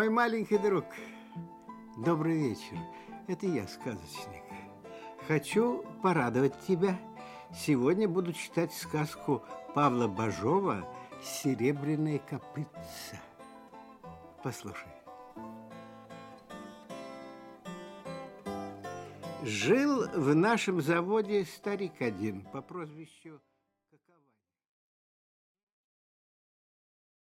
Мой маленький друг, добрый вечер. Это я, сказочник. Хочу порадовать тебя. Сегодня буду читать сказку Павла Бажова «Серебряные копытца». Послушай. Жил в нашем заводе старик один по прозвищу